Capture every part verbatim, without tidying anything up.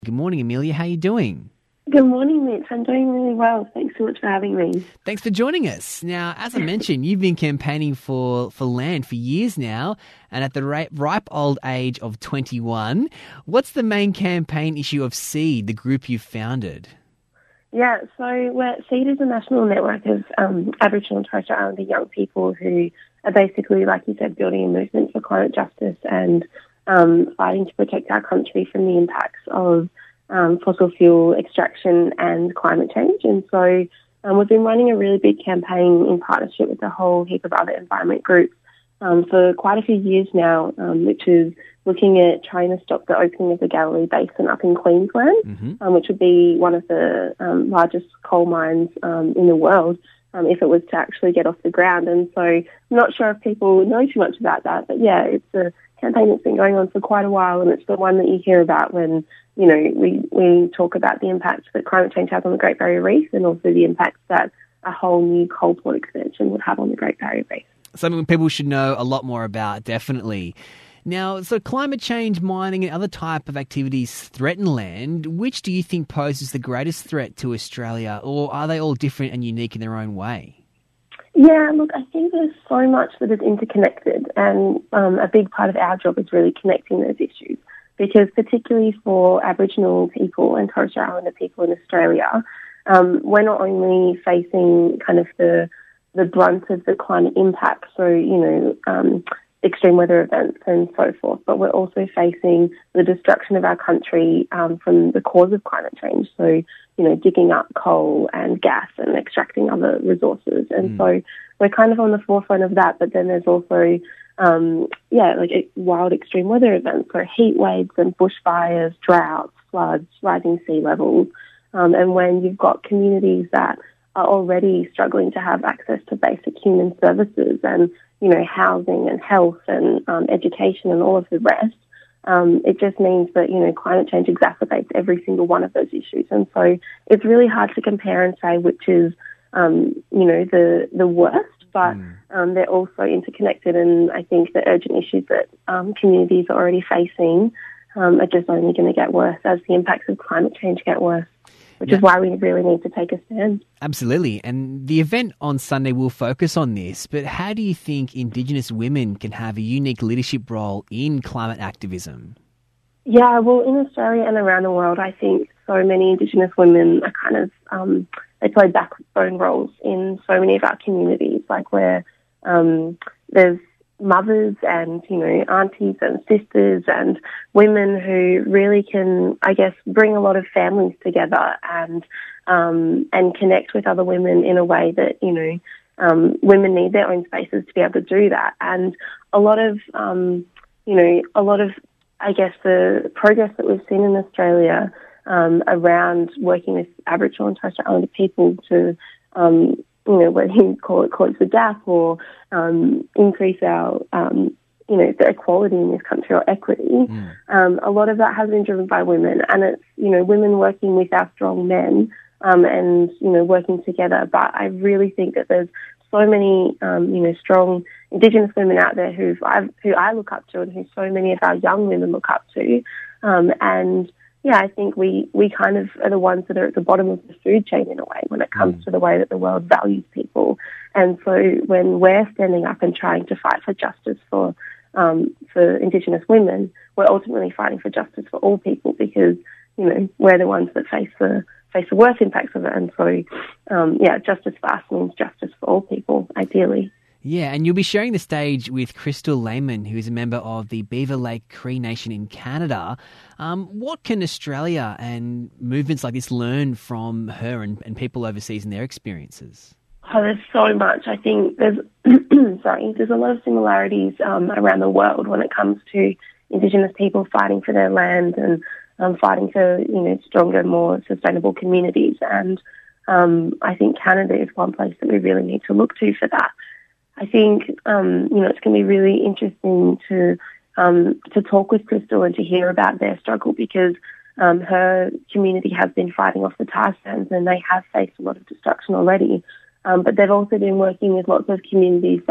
Good morning, Amelia. How are you doing? Good morning, Mitch. I'm doing really well. Thanks so much for having me. Thanks for joining us. Now, as I mentioned, you've been campaigning for, for land for years now, and at the ripe, ripe old age of twenty-one, what's the main campaign issue of SEED, the group you founded? Yeah, so we're, SEED is a national network of um, Aboriginal and Torres Strait Islander young people who are basically, like you said, building a movement for climate justice and um, fighting to protect our country from the impacts of um, fossil fuel extraction and climate change. And so um, we've been running a really big campaign in partnership with a whole heap of other environment groups um, for quite a few years now, um, which is looking at trying to stop the opening of the Galilee Basin up in Queensland, mm-hmm. um, which would be one of the um, largest coal mines um, in the world um, if it was to actually get off the ground. And so I'm not sure if people know too much about that, but yeah, it's a campaign that's been going on for quite a while, and it's the one that you hear about when, you know, we, we talk about the impacts that climate change has on the Great Barrier Reef and also the impacts that a whole new coal port expansion would have on the Great Barrier Reef. Something people should know a lot more about, definitely. Now, so climate change, mining and other type of activities threaten land. Which do you think poses the greatest threat to Australia, or are they all different and unique in their own way? Yeah, look, I think there's so much that is interconnected, and um, a big part of our job is really connecting those issues, because particularly for Aboriginal people and Torres Strait Islander people in Australia, um, we're not only facing kind of the the brunt of the climate impact, so, you know, um, extreme weather events and so forth, but we're also facing the destruction of our country um, from the cause of climate change. So, you know, digging up coal and gas and extracting other resources. And mm. so we're kind of on the forefront of that, but then there's also, um, yeah, like wild extreme weather events, so heat waves and bushfires, droughts, floods, rising sea levels. Um, and when you've got communities that are already struggling to have access to basic human services and, you know, housing and health and um, education and all of the rest, um, it just means that, you know, climate change exacerbates every single one of those issues. And so it's really hard to compare and say which is, um, you know, the, the worst, but mm. um, they're also interconnected. And I think the urgent issues that um, communities are already facing um, are just only going to get worse as the impacts of climate change get worse, which yeah. is why we really need to take a stand. Absolutely. And the event on Sunday will focus on this, but how do you think Indigenous women can have a unique leadership role in climate activism? Yeah, well, in Australia and around the world, I think so many Indigenous women are kind of, um, they play backbone roles in so many of our communities, like where um, there's mothers and, you know, aunties and sisters and women who really can, I guess, bring a lot of families together and um, and connect with other women in a way that, you know, um, women need their own spaces to be able to do that. And a lot of, um, you know, a lot of, I guess, the progress that we've seen in Australia um, around working with Aboriginal and Torres Strait Islander people to um, you know, whether you call it close the gap or um, increase our, um, you know, the equality in this country or equity, mm. um, a lot of that has been driven by women. And it's, you know, women working with our strong men um, and, you know, working together. But I really think that there's so many, um, you know, strong Indigenous women out there who I who I look up to and who so many of our young women look up to. Um, and, yeah, I think we, we kind of are the ones that are at the bottom of the food chain in a way when it comes mm. to the way that the world values people. And so when we're standing up and trying to fight for justice for um, for Indigenous women, we're ultimately fighting for justice for all people because, you know, we're the ones that face the face the worst impacts of it. And so, um, yeah, justice for us means justice for all people, ideally. Yeah, and you'll be sharing the stage with Crystal Lehman, who is a member of the Beaver Lake Cree Nation in Canada. Um, what can Australia and movements like this learn from her and, and people overseas and their experiences? Oh, there's so much. I think there's sorry, there's a lot of similarities um, around the world when it comes to Indigenous people fighting for their land and um, fighting for, you know, stronger, more sustainable communities. And um, I think Canada is one place that we really need to look to for that. I think, um, you know, it's going to be really interesting to um, to talk with Crystal and to hear about their struggle because um, her community has been fighting off the tar sands and they have faced a lot of destruction already. Um, but they've also been working with lots of communities that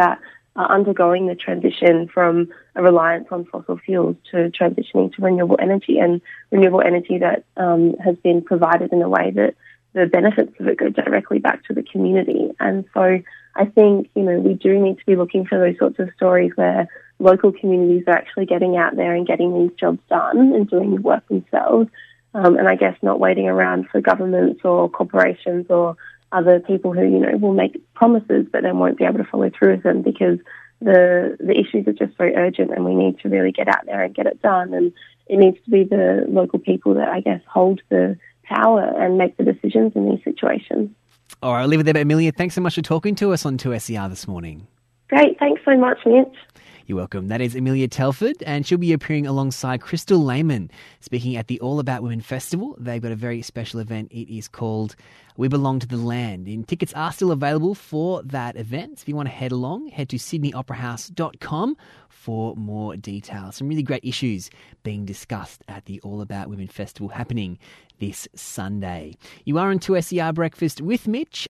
are undergoing the transition from a reliance on fossil fuels to transitioning to renewable energy, and renewable energy that um, has been provided in a way that the benefits of it go directly back to the community. And so I think, you know, we do need to be looking for those sorts of stories where local communities are actually getting out there and getting these jobs done and doing the work themselves. Um, and I guess not waiting around for governments or corporations or other people who, you know, will make promises but then won't be able to follow through with them, because the the issues are just so urgent and we need to really get out there and get it done. And it needs to be the local people that, I guess, hold the power and make the decisions in these situations. All right, I'll leave it there. But Amelia, thanks so much for talking to us on two S E R this morning. Great. Thanks so much, Mitch. You're welcome. That is Amelia Telford, and she'll be appearing alongside Crystal Lehman, speaking at the All About Women Festival. They've got a very special event. It is called We Belong to the Land. And tickets are still available for that event. So if you want to head along, head to sydney opera house dot com for more details. Some really great issues being discussed at the All About Women Festival happening this Sunday. You are on two S E R Breakfast with Mitch.